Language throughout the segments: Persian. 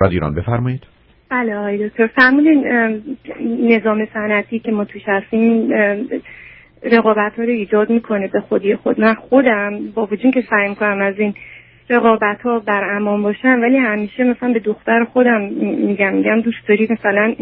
ایران. بفرمایید. بله آقای دکتر، فرمودین نظام صنعتی که ما توش هستیم رقابت‌ها رو ایجاد میکنه به خودی خود. من خودم با وجود که سعی میکنم از این رقابت‌ها بر امان باشم، ولی همیشه مثلا به دختر خودم میگم دوست داری مثلا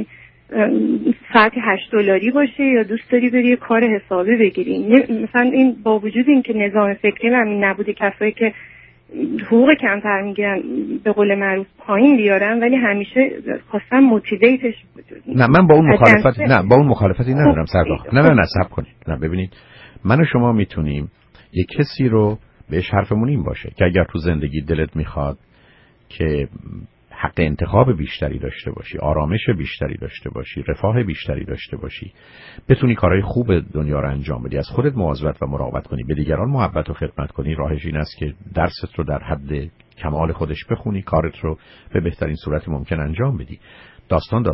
ساعتی $8 باشه یا دوست داری بری یه کار حسابی بگیری؟ مثلا این با وجود این که نظام فکری من این نبوده کسایی که حقوق کمتر میگیرن به قول معروف پایین بیارن، ولی همیشه خواستم موتیویتش. نه من با اون مخالفتی ندارم سرکار. نه صبر کنید. نه ببینید، من و شما میتونیم یک کسی رو بهش حرفمون این باشه که اگر تو زندگی دلت میخواد که حق انتخاب بیشتری داشته باشی، آرامش بیشتری داشته باشی، رفاه بیشتری داشته باشی، بتونی کارهای خوب دنیا رو انجام بدی، از خودت مواظبت و مراقبت کنی، به دیگران محبت و خدمت کنی، راهش این است که درست رو در حد کمال خودش بخونی، کارت رو به بهترین صورت ممکن انجام بدی. داستان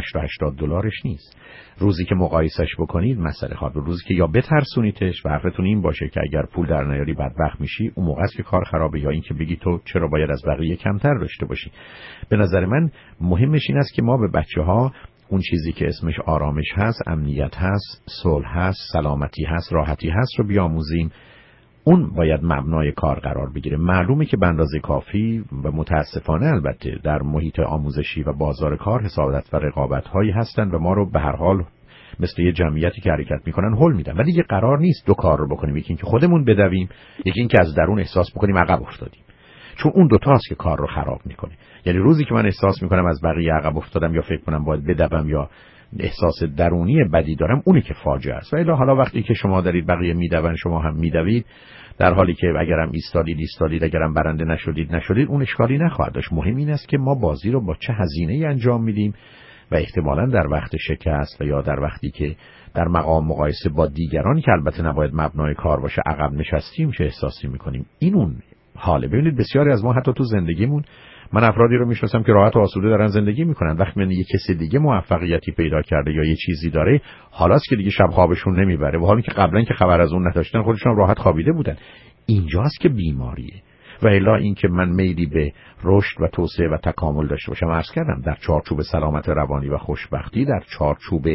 $80 نیست. روزی که مقایسش بکنید مسئله خواهد بود. روزی که یا بترسونیدش و حرفتون این باشه که اگر پول در نیاری بدبخت میشی، اون موقع است که کار خرابه، یا اینکه بگی تو چرا باید از بقیه کمتر داشته باشی. به نظر من مهمش این است که ما به بچه‌ها اون چیزی که اسمش آرامش هست، امنیت هست، صلح هست، سلامتی هست، راحتی هست رو بیاموزیم. اون باید مبنای کار قرار بگیره. معلومه که به اندازه کافی و متاسفانه البته در محیط آموزشی و بازار کار حسادت و رقابت هایی هستن و ما رو به هر حال مثل یه جمعیتی که حرکت میکنن هول میدن. ولی دیگه قرار نیست دو کار رو بکنیم، یکی اینکه خودمون بدویم، یکی اینکه از درون احساس بکنیم عقب افتادیم. چون اون دو تاست که کار رو خراب میکنه. یعنی روزی که من احساس میکنم از بقیه عقب افتادم یا فکر کنم باید بدوم یا احساس درونی بدی دارم، اونی که فاجعه است. و حالا وقتی که شما دارید بقیه میدون شما هم میدوید، در حالی که اگرم ایستادید اگرم برنده نشدید اون اشکالی نخواهد داشت. مهم این است که ما بازی رو با چه هزینه‌ای انجام میدیم و احتمالاً در وقت شکست و یا در وقتی که در مقام مقایسه با دیگران که البته نباید مبنای کار باشه عقب نشستیم چه احساسی میکنیم. این اون حاله. ببینید بسیاری از ما حتی تو زندگیمون، من افرادی رو میشناسم که راحت و آسوده دارن زندگی میکنن، وقتی من یه کسی دیگه موفقیتی پیدا کرده یا یه چیزی داره، حالاست که دیگه شب خوابشون نمیبره، و حالی که قبلا که خبر از اون نداشتن خودشون راحت خوابیده بودن. اینجاست که بیماریه. و الا اینکه من میلی به رشد و توسعه و تکامل داشته باشم، عرض کردم در چارچوب سلامت روانی و خوشبختی، در چارچوب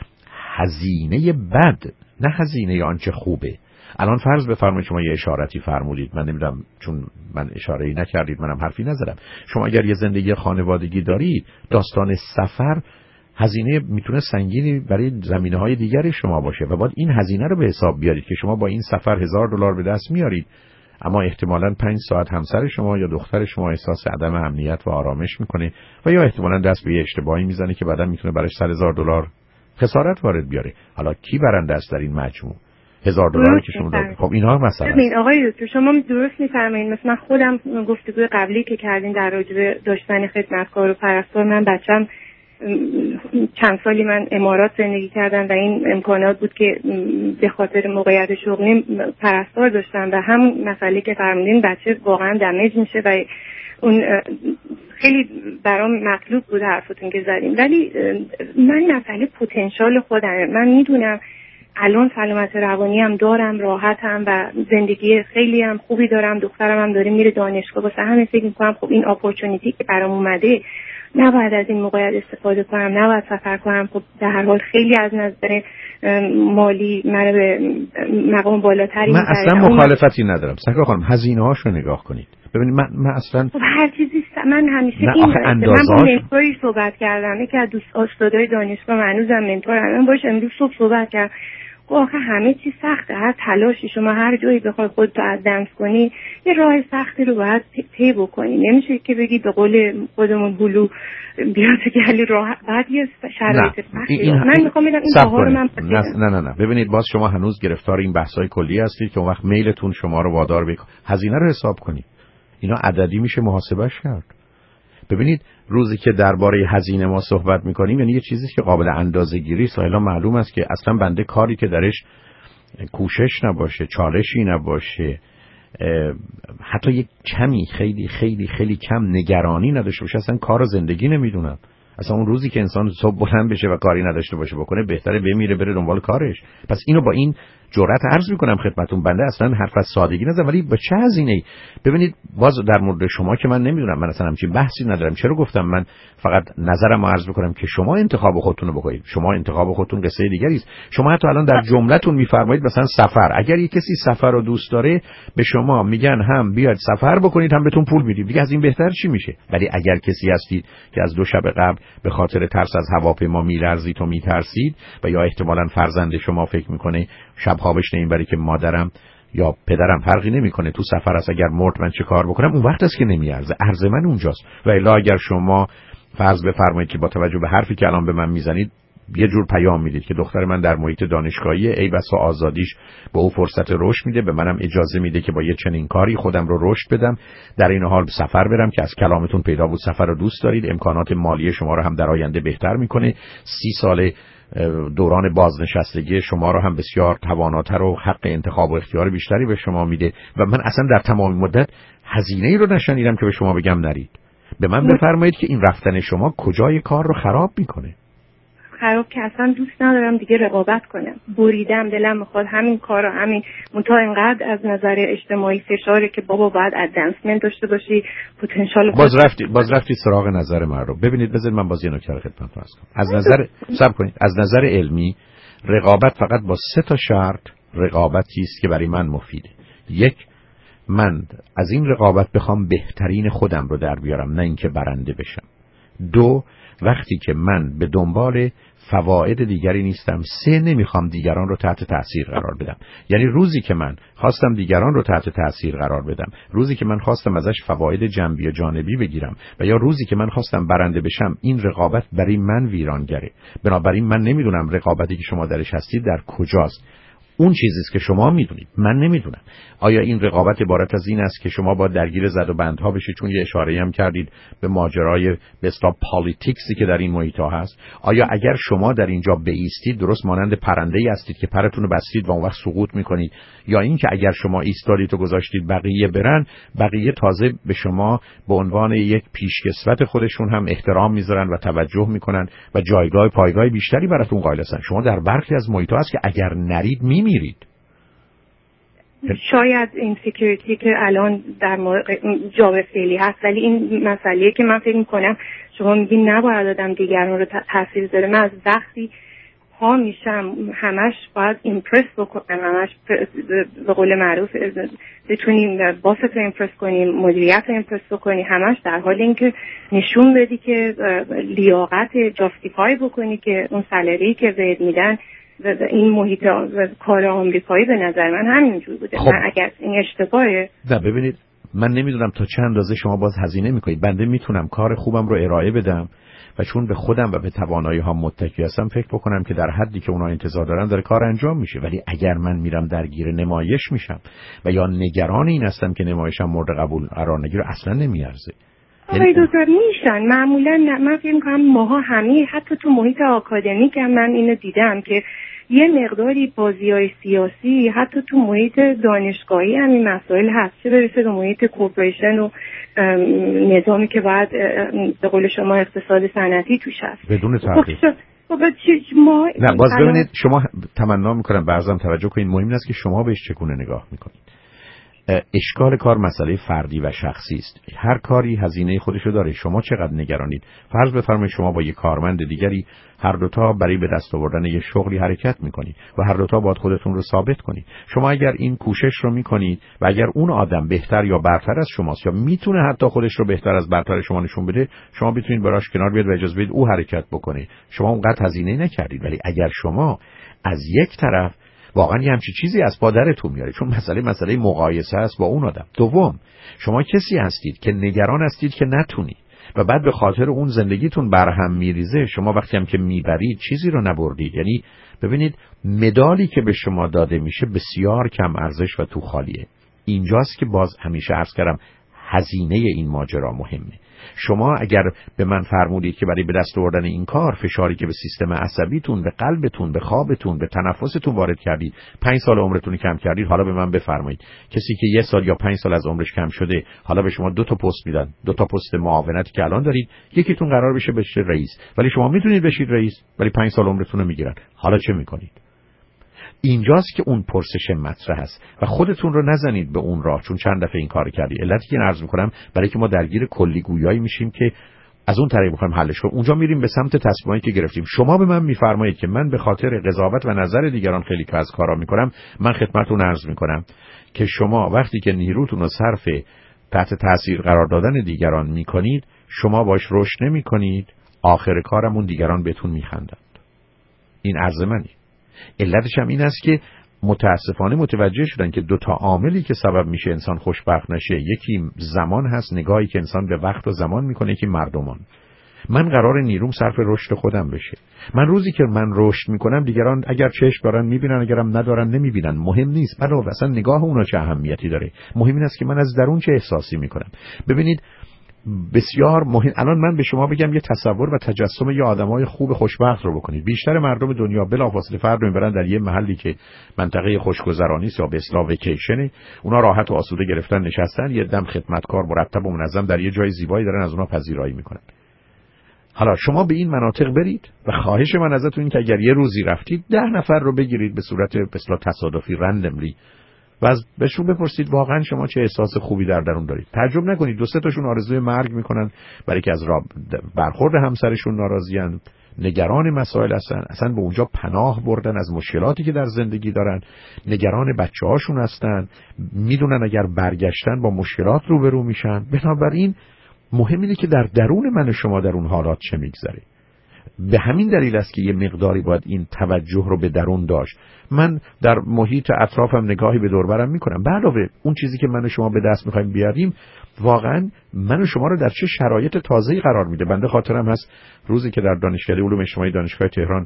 هزینه بد نه هزینه آنچه خوبه. الان فرض بفرمایید شما یه اشارتی فرمودید، من نمیدونم چون من اشاره‌ای نکردید منم حرفی نزدم، شما اگر یه زندگی خانوادگی دارید، داستان سفر هزینه میتونه سنگینی برای زمینه‌های دیگری شما باشه و باید این هزینه رو به حساب بیارید که شما با این سفر $1000 به دست میارید، اما احتمالاً 5 ساعت همسر شما یا دختر شما احساس عدم امنیت و آرامش میکنه و یا احتمالاً دست به اشتباهی میزنه که بعداً میتونه براش $100,000 خسارت وارد بیاره. حالا کی برنده است در این مجموع؟ $1000 که شما دارید. خب اینها مثلا ببین آقای دکتر شما درست میفرمایید. مثلا خودم گفتگوی قبلی که کردین در رابطه داشتن خدمتکار و پرستار، من بچم چند سالی من امارات زندگی کردم و این امکانات بود که به خاطر موقعیت شغلی پرستار داشتم و همون مسئله که فرمودین بچه واقعا دمیج میشه و اون خیلی برام مطلوب بود حرفتون که زدیم. ولی من مسئله پتانسیل خودم، من میدونم الان سلامت روانی هم دارم، راحتم و زندگی خیلی هم خوبی دارم، دخترم هم داره میره دانشگاه، واسه همین فکر میکنم خب این اپورتونیتی که برام اومده نباید از این موقعیت استفاده کنم، نباید سفر کنم. خب در هر حال خیلی از نظر مالی منو به مقام بالاتری من اصلا مخالفتی ندارم. سکر خانم هزینه هاشو نگاه کنید. ببینید من اصلا خب هر چیزی من همیشه من با منتوری صحبت کردم که از دوست استادای دانشگاه هنوزم منتورم باشه، امروز صبح صحبت کردم. آخه همه چی سخته، هر تلاشی شما هر جایی بخوای خودتو ادوانس کنی یه راه سختی رو باید طی بکنی. نمیشه که بگی به قول خودمون هلو بیا تو گلی راه، بعد یه شرایط سختی. من میخوام بگم این راهها رو من نه ببینید باز شما هنوز گرفتار این بحث‌های کلی هستید که اون وقت میلتون شما رو وادار به هزینه رو حساب کنید. اینا عددی میشه محاسبهش کرد. ببینید روزی که درباره هزینه ما صحبت میکنیم یعنی یه چیزی که قابل اندازه‌گیری است. حالا معلوم است که اصلا بنده کاری که درش کوشش نباشه، چالشی نباشه، حتی یک کمی خیلی خیلی خیلی کم نگرانی نداشته باشه، اصلا کار زندگی نمیدونم. اصلا اون روزی که انسان صبح بلند بشه و کاری نداشته باشه بکنه، بهتره بمیره بره دنبال کارش. پس اینو با این جرأت عرض میکنم خدمتتون، بنده اصلا حرف از سادگی نزدم، ولی با چه هزینه‌ای. ببینید باز در مورد شما که من نمیدونم، من اصلا همچین بحثی ندارم. چرا گفتم من فقط نظرمو عرض میکنم که شما انتخاب خودتون رو بکنید. شما انتخاب خودتون قصه دیگری است. شما حتی الان در جمله‌تون میفرمایید مثلا سفر. اگر یک کسی سفر رو دوست داره به شما میگن هم بیاید سفر بکنید هم بهتون پول میدیم، دیگه از این بهتر چی میشه؟ ولی اگر کسی هستید که از 2 شب قبل به خاطر ترس از هواپیما میلرزید و میترسید و یا احتمالاً فرزند شما فکر میکنه شب خوابش نمیبره که مادرم یا پدرم فرقی نمیکنه تو سفر است، اگر مرد من چه کار بکنم، اون وقت است که نمیارزه. عرض من اونجاست. و الا اگر شما فرض بفرمایید که با توجه به حرفی که الان به من میزنید یه جور پیام میدید که دختر من در محیط دانشگاهی، ای بسا آزادیش به او فرصت رشد میده، به منم اجازه میده که با یه چنین کاری خودم رو رشد بدم، در این حال سفر برم که از کلامتون پیدا بود سفر رو دوست دارید، امکانات مالی شما رو هم در آینده بهتر میکنه، 30 سال دوران بازنشستگی شما رو هم بسیار تواناتر و حق انتخاب و اختیار بیشتری به شما میده و من اصلا در تمام مدت هزینه‌ای رو نشنیدم که به شما بگم نرید. به من بفرمایید که این رفتن شما کجای کار رو خراب میکنه؟ خراب که اصلا دوست ندارم دیگه رقابت کنم. بریدم، دلم میخواد همین کارو، همین منتها اینقدر از نظر اجتماعی فشاره که بابا باید ادوانسمنت داشته باشی، پتانسیل باز رفتی سراغ نظر من رو. ببینید بذارید من باز یه نکته رو خدمتتون عرض کنم. از نظر صبر کنید، از نظر علمی رقابت فقط با 3 تا شرط رقابتی است که برای من مفیده. 1، من از این رقابت بخوام بهترین خودم رو در بیارم، نه اینکه برنده بشم. 2، وقتی که من به دنبال فواید دیگری نیستم. 3، نمیخوام دیگران رو تحت تأثیر قرار بدم. یعنی روزی که من خواستم دیگران رو تحت تأثیر قرار بدم، روزی که من خواستم ازش فواید جنبی و جانبی بگیرم و یا روزی که من خواستم برنده بشم، این رقابت برای من ویرانگره. بنابراین من نمیدونم رقابتی که شما درش هستید در کجاست. اون چیزیست که شما میدونید، من نمیدونم. آیا این رقابت عبارت از این است که شما با درگیر زد و بندها بشید؟ چون یه اشاره‌ای هم کردید به ماجرای به اصطلاح پالیتیکسی که در این محیط‌ها هست. آیا اگر شما در اینجا بایستید درست مانند پرنده‌ای هستید که پرتون رو بستید و اون وقت سقوط می‌کنید، یا اینکه اگر شما ایستادید و گذاشتید بقیه برن، بقیه تازه به شما به عنوان یک پیشکسوت خودشون هم احترام می‌ذارن و توجه می‌کنن و جایگاه پایگاه بیشتری براتون قائل هستن؟ شما در برخی از محیط‌ها هست که اگر نرید میرید. شاید این سکیوریتی که الان در جاب فعلی هست، ولی این مسئله که من فکر میکنم شما میگین نباید آدم دیگران رو تاثیر بذاره. من از وقتی ها میشم همش باید ایمپرس بکنم، همش به قول معروف بتونیم باست رو ایمپرس کنیم، مدیریت رو ایمپرس بکنی، همش در حال اینکه نشون بدی که لیاقت جاستیفای بکنی که اون سالری که بهت میدن این محیط کار آمریکایی به نظر من همینجور بوده. خب. من اگر این اشتباهه. نه ببینید، من نمیدونم تا چند اندازه شما باز هزینه میکنید. بنده میتونم کار خوبم رو ارائه بدم و چون به خودم و به توانایی ها متکی هستم فکر بکنم که در حدی که اونا انتظار دارن داره کار انجام میشه. ولی اگر من میرم درگیر نمایش میشم و یا نگران این هستم که نمایشم مورد قبول قرار نگیره، اصلا نمیارزه. آقای دکتر میشن معمولا. من فکر میکنم ماها همه حتی تو محیط آکادمیک هم من اینو دیدم که یه مقداری بازی‌های سیاسی حتی تو محیط دانشگاهی هم این مسائل هست، چه برسه به محیط کورپوریشن و نظامی که باید به قول شما اقتصاد صنعتی توش هست. بدون تحقیق. نه باز ببینید، شما تمنا میکنم برزم توجه کنید، مهم است که شما بهش چگونه نگاه میکنید. اشکال کار مسئله فردی و شخصی است. هر کاری هزینه خودشو داره. شما چقدر نگرانید؟ فرض بفرمایید شما با یک کارمند دیگری هر دوتا برای به دست آوردن یه شغلی حرکت میکنید و هر دوتا باید خودتون رو ثابت کنید. شما اگر این کوشش رو میکنید و اگر اون آدم بهتر یا برتر از شماست یا میتونه حتی خودش رو بهتر از برتر شما نشون بده، شما میتونید براش کنار بیاد و اجازه بدید او حرکت بکنه. شما اونقدر هزینه نکردید. ولی اگر شما از یک طرف واقعا یه همچی چیزی از پادرتون میاره، چون مسئله مقایسه است با اون آدم. دوم، شما کسی هستید که نگران هستید که نتونید و بعد به خاطر اون زندگیتون برهم میریزه. شما وقتی هم که میبرید چیزی رو نبردید. یعنی ببینید، مدالی که به شما داده میشه بسیار کم ارزش و تو خالیه. اینجاست که باز همیشه عرض کردم هزینه این ماجرا مهمه. شما اگر به من فرمودید که برای به دست آوردن این کار فشاری که به سیستم عصبیتون، به قلبتون، به خوابتون، به تنفستون وارد کردید 5 سال عمرتون کم کردید، حالا به من بفرمایید کسی که 1 سال یا 5 سال از عمرش کم شده حالا به شما 2 تا پست میدن، 2 تا پست معاونتی که الان دارید، یکیتون قرار بشه رئیس، ولی شما میتونید بشید رئیس ولی 5 سال عمرتون رو میگیرن، حالا چه میکنید؟ اینجاست که اون پرسش مطرح است و خودتون رو نزنید به اون راه، چون چند دفعه این کار کردی. علتی که عرض میکنم برای که ما درگیر کلی گویایی میشیم که از اون طریق میخوایم حلش کنیم، اونجا میریم به سمت تصمیمایی که گرفتیم. شما به من میفرمایید که من به خاطر قضاوت و نظر دیگران خیلی که از کارا میکنم، من خدمتتون عرض میکنم که شما وقتی که نیروتون رو صرف تحت تاثیر قرار دادن دیگران میکنید، شما باش رشد نمیکنید، آخر کارمون دیگران بهتون میخندند. این عرض منی. علتش هم این است که متاسفانه متوجه شدن که 2 تا عاملی که سبب میشه انسان خوشبخت نشه، یکی زمان هست، نگاهی که انسان به وقت و زمان میکنه، یکی مردمان. من قرار نیروم صرف رشد خودم بشه. من روزی که من رشد میکنم دیگران اگر چشم دارن میبینن، اگرم ندارن نمیبینن، مهم نیست. علاوه اصلا نگاه اونا چه اهمیتی داره. مهم این است که من از درون چه احساسی میکنم. ببینید بسیار مهم. الان من به شما بگم یه تصور و تجسم یه آدمای خوب خوشبخت رو بکنید. بیشتر مردم دنیا بلافاصله فرد میبرن در یه محلی که منطقه خوشگذرانی است یا به اصطلاح ویکیشنه، اونا راحت و آسوده گرفتن نشستن، یه دم خدمتکار مرتب و منظم در یه جای زیبایی دارن از اونا پذیرایی میکنن. حالا شما به این مناطق برید و خواهش من ازتون این که اگر یه روزی رفتید 10 نفر رو بگیرید به صورت به اصطلاح تصادفی رندملی و از بهشون بپرسید واقعا شما چه احساس خوبی در درون دارید. تعجب نکنید 2-3 تاشون آرزوی مرگ میکنن برای که از برخورد همسرشون ناراضیان، نگران مسائل هستن، اصلا به اونجا پناه بردن از مشکلاتی که در زندگی دارن، نگران بچه‌هاشون هستن، میدونن اگر برگشتن با مشکلات روبرو میشن. بنابراین مهم اینه که در درون من و شما در اون حالات چه میگذره. به همین دلیل است که یه مقداری باید این توجه رو به درون داشت. من در محیط اطرافم نگاهی به دور برم میکنم. به علاوه اون چیزی که من و شما به دست میخوایم بیاریم واقعا من و شما رو در چه شرایط تازه‌ای قرار میده. بنده خاطرم هست روزی که در دانشکده علوم اجتماعی دانشگاه تهران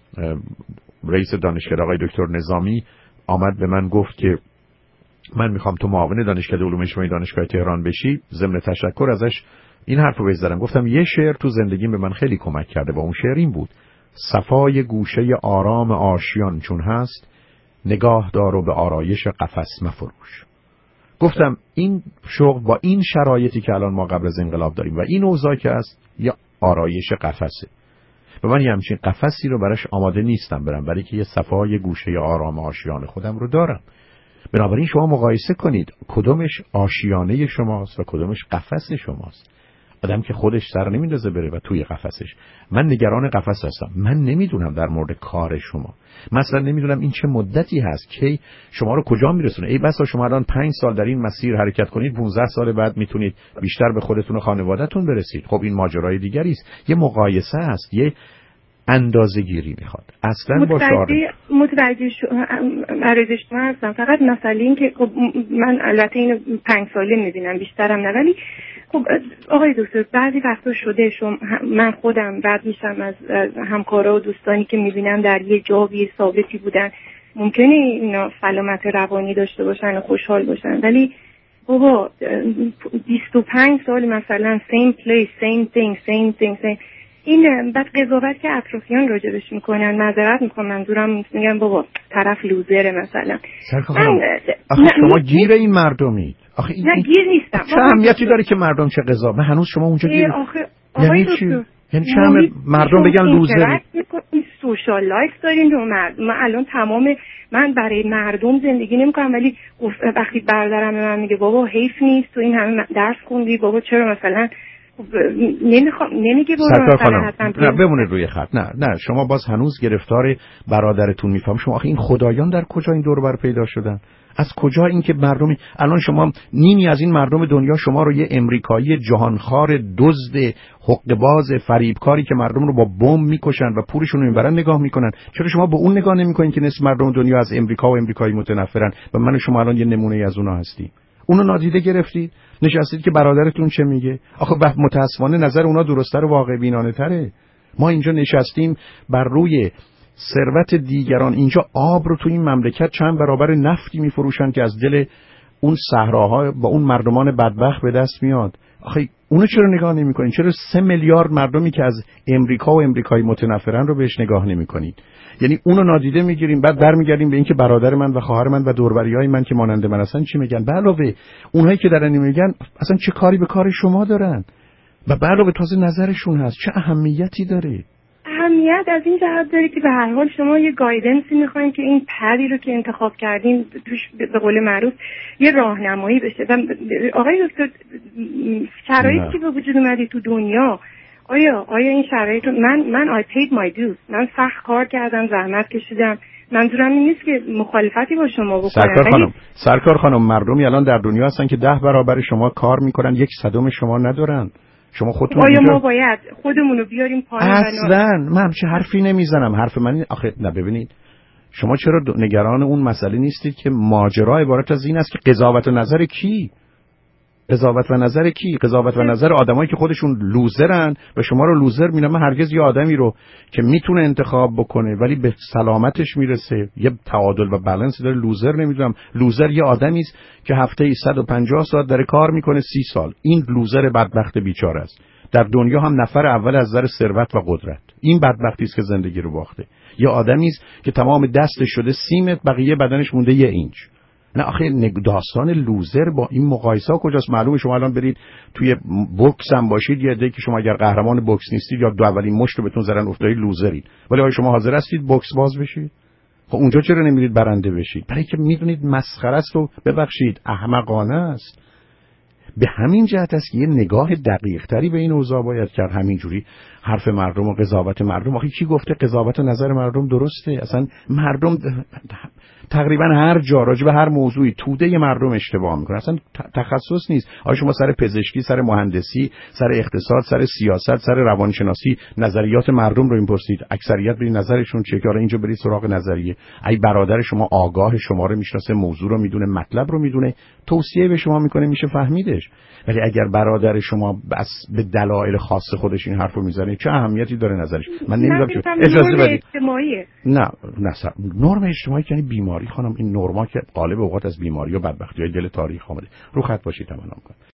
رئیس دانشکده آقای دکتر نظامی آمد به من گفت که من میخوام تو معاون دانشکده علوم اجتماعی دانشگاه تهران بشی. ضمن تشکر ازش این حرفو بزدم، گفتم یه شعر تو زندگیم به من خیلی کمک کرده و اون شعر این بود: صفای گوشه آرام آشیان چون هست، نگاه دار و به آرایش قفس مفروش. گفتم این شغل با این شرایطی که الان ما قبل از انقلاب داریم و این اوضاع که هست یا آرایش قفسه، و من همچین قفسی رو براش آماده نیستم برم، برای که یه صفای گوشه آرام آشیان خودم رو دارم. بنابراین شما مقایسه کنید کدومش آشیانه شماست و کدومش قفس شماست. آدم که خودش سر نمیندازه بره و توی قفسش. من نگران قفس هستم. من نمیدونم در مورد کار شما، مثلا نمیدونم این چه مدتی هست که شما رو کجا میرسونه. ای بسا شما الان 5 سال در این مسیر حرکت کنید، 15 سال بعد میتونید بیشتر به خودتون و خانواده‌تون برسید. خب این ماجرای دیگری است. یه مقایسه است، یه اندازه‌گیری میخواد. اصلا با شعار متوجه عرضش شما هستم. فقط مسئله این که خب من البته اینو 5 ساله میبینم، بیشترم نه، ولی خب آقای دکتر بعضی وقتا شده من خودم رد میشم از همکارا و دوستانی که میبینم در یه جایی ثابتی بودن، ممکنه اینا سلامت روانی داشته باشن و خوشحال باشن، ولی بابا 25 سال مثلا same place same thing این بعد قضاوت که اطرافیان راجبش میکنن، معذرت میکنم منظورم میگم بابا طرف لوزره مثلا. آخه شما گیر این مردمید. آخه این نه گیر نیستم. چه اهمیتی داره که مردم چه قضاوت؟ من هنوز شما اونجا گیر. یعنی چی؟ یعنی چه مردم بگن لوزره؟ این سوشال لایف دارین رو من الان من برای مردم زندگی نمیکنم، ولی وقتی برادرم به من میگه بابا حیف نیست تو این همه درس خوندی، بابا چرا مثلا نمیگه برو مثلا نه بمونید روی خط. نه شما باز هنوز گرفتار برادرتون میفهم. شما آخه این خدایان در کجا این دور بر پیدا شدن؟ از کجا این که مردمی الان شما نیمی از این مردم دنیا شما رو یه امریکایی جهانخوار دزد حقه‌باز فریبکاری که مردم رو با بمب میکشن و پولشون رو میبرن نگاه میکنن. چرا شما به اون نگاه نمیکنین که نصف مردم دنیا از امریکا و امریکایی متنفرن و من و شما الان یه نمونه از اونها هستیم؟ اونو نادیده گرفتید، نشستید که برادرتون چه میگه. آخه متاسفانه نظر اونا درست‌تر و واقع بینانه تره. ما اینجا نشستیم بر روی ثروت دیگران. اینجا آب رو تو این مملکت چند برابر نفتی میفروشن که از دل اون صحراها با اون مردمان بدبخت به دست میاد. آخه اونو چرا نگاه نمی‌کنین؟ چرا 3 میلیارد مردمی که از امریکا و امریکایی متنفرن رو بهش نگاه نمی‌کنین؟ یعنی اونو نادیده میگیریم، بعد برمیگردیم به اینکه برادر من و خواهر من و دوروبریای من که مانند من هستن چی میگن. به علاوه اونایی که دارن میگن اصلا چه کاری به کار شما دارن؟ و به علاوه تازه نظرشون هست، چه اهمیتی داره؟ اهمیت از این جهت داره که به هر حال شما یه گایدنسی میخواین که این پدی رو که انتخاب کردین توش به قول معروف یه راهنمایی بشه. و آقای دکتر شرایطی که به وجود اومدی تو دنیا، آیا این شرایط رو من I paid my dues، من سخت کار کردم، زحمت کشیدم، منظورم این نیست که مخالفتی با شما بکنم. سرکار خانم مردمی الان در دنیا هستن که 10 برابر شما کار میکنن، 1/100 شما ندارن. شما خودتون آیا ما باید خودمون رو بیاریم پایین؟ اصلا من همچه حرفی نمیزنم. حرف من آخه نه، ببینید شما چرا نگران اون مسئله نیستید که ماجرا عبارت از این است که قضاوت و نظر کی؟ قضاوت و نظر آدمایی که خودشون لوزرن و شما رو لوزر میدونن. من هرگز یه آدمی رو که میتونه انتخاب بکنه ولی به سلامتش میرسه، یه تعادل و بالانس داره، لوزر نمیدونم. لوزر یه آدمی است که هفته 150 ساعت داره کار میکنه 30 سال. این لوزر بدبخت بیچاره است. در دنیا هم نفر اول از نظر ثروت و قدرت. این بدبختی است که زندگی رو باخته. یه آدمی است که تمام دستش شده 30 متر، بقیه بدنش مونده 1 اینچ. نه آخه داستان لوزر با این مقایسه کجاست؟ معلومه شما الان برید توی بوکس هم باشید، یه عده که شما اگر قهرمان بوکس نیستید یا دو اولین مشت رو بهتون زدن افتادید لوزرید، ولی آیا شما حاضر هستید بوکس باز بشید؟ خب اونجا چرا نمیرید برنده بشید؟ برای که میدونید مسخره است و ببخشید احمقانه است. به همین جهت است که یه نگاه دقیق تری به این اوضاع باید کرد. همینجوری حرف مردم و قضاوت مردم، آخه کی گفته قضاوت و نظر مردم درسته؟ اصلا مردم تقریبا هر جا راجع به هر موضوعی توده مردم اشتباه میکنه. اصلا تخصص نیست. آیا شما سر پزشکی، سر مهندسی، سر اقتصاد، سر سیاست، سر روانشناسی نظریات مردم رو این پرسید؟ اکثریت به نظرشون چیه که اینجا برید سراغ نظریه؟ ای برادر شما آگاه، شما رو میشناسه، موضوع رو میدونه، مطلب رو میدونه، توصیه به شما میکنه، میشه فهمیدش. ولی اگر برادر شما بس به دلایل خاص خودش این حرفو میزنه چه اهمیتی داره نظرش؟ من نمیدونم چه اجازه بدید. نه نرم اجتماعی یعنی بیماری خانم. این نرما که غالب اوقات از بیماری و بدبختی‌های دل تاریخ اومده. رو خط باشید تمام کن.